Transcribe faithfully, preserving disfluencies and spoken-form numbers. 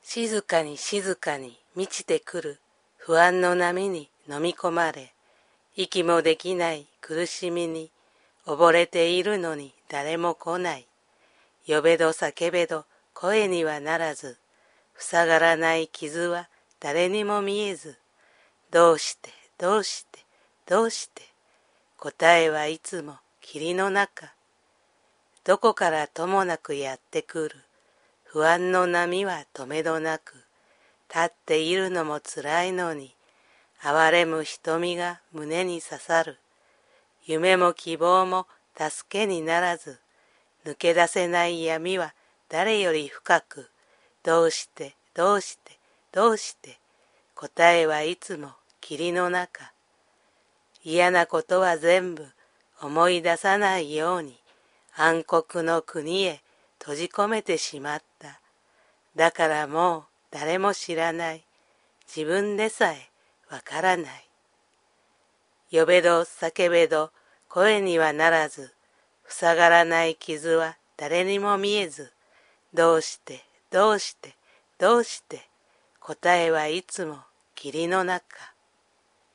静かに静かに満ちてくる不安の波に飲み込まれ、息もできない苦しみに溺れているのに誰も来ない。呼べど叫べど声にはならず、塞がらない傷は誰にも見えず、どうしてどうしてどうして、答えはいつも霧の中。どこからともなくやってくる不安の波は止めどなく、立っているのもつらいのに、哀れむ瞳が胸に刺さる。夢も希望も助けにならず、抜け出せない闇は誰より深く、どうしてどうしてどうして、答えはいつも霧の中。嫌なことは全部思い出さないように、暗黒の国へ閉じ込めてしまった。だからもう誰も知らない。自分でさえわからない。呼べど叫べど声にはならず、塞がらない傷は誰にも見えず、どうしてどうしてどうして、答えはいつも霧の中。